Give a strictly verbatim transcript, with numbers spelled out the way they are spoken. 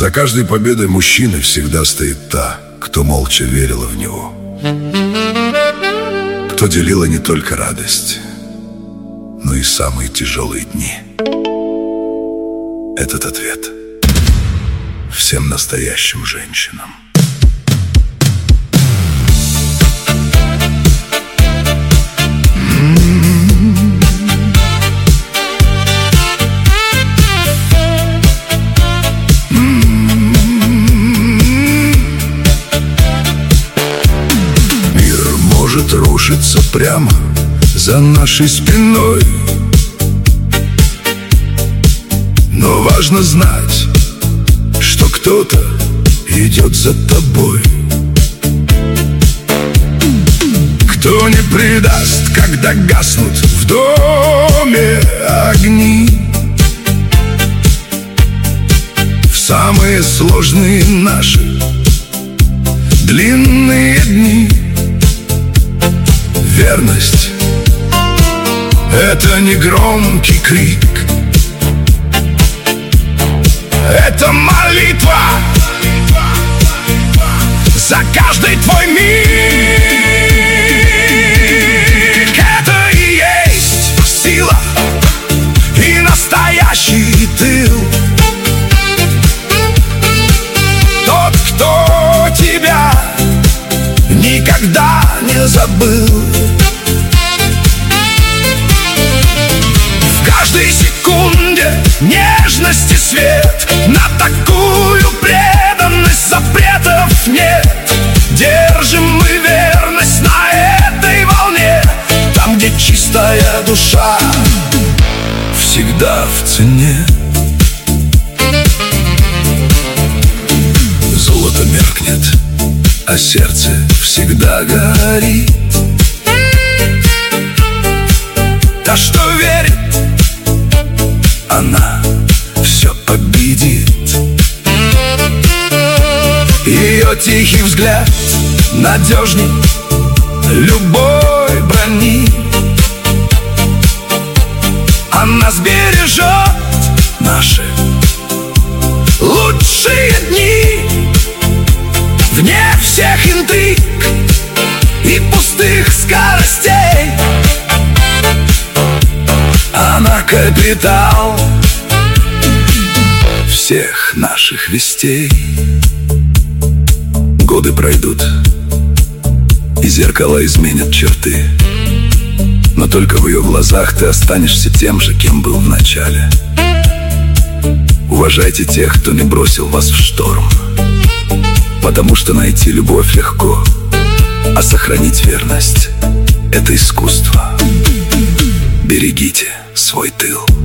За каждой победой мужчины всегда стоит та, кто молча верила в него, кто делила не только радость, но и самые тяжелые дни. Этот ответ всем настоящим женщинам. Рушится прямо за нашей спиной, но важно знать, что кто-то идет за тобой, кто не предаст, когда гаснут в доме огни. В самые сложные наши длинные дни верность — это не громкий крик, это молитва за каждый твой миг. Это и есть сила и настоящий тыл. Тот, кто тебя никогда не забыл. В каждой секунде нежности свет, на такую преданность запретов нет. Держим мы верность на этой волне, там, где чистая душа всегда в цене. Золото меркнет, а сердце всегда горит. Та, что верит, она все победит. Ее тихий взгляд надежней любой брони. Она сбережет наши лучшие дни, вне всех интриг и пустых скоростей. Она капитал всех наших вестей. Годы пройдут, и зеркала изменят черты, но только в ее глазах ты останешься тем же, кем был в начале. Уважайте тех, кто не бросил вас в шторм, потому что найти любовь легко, а сохранить верность — это искусство. Берегите свой тыл.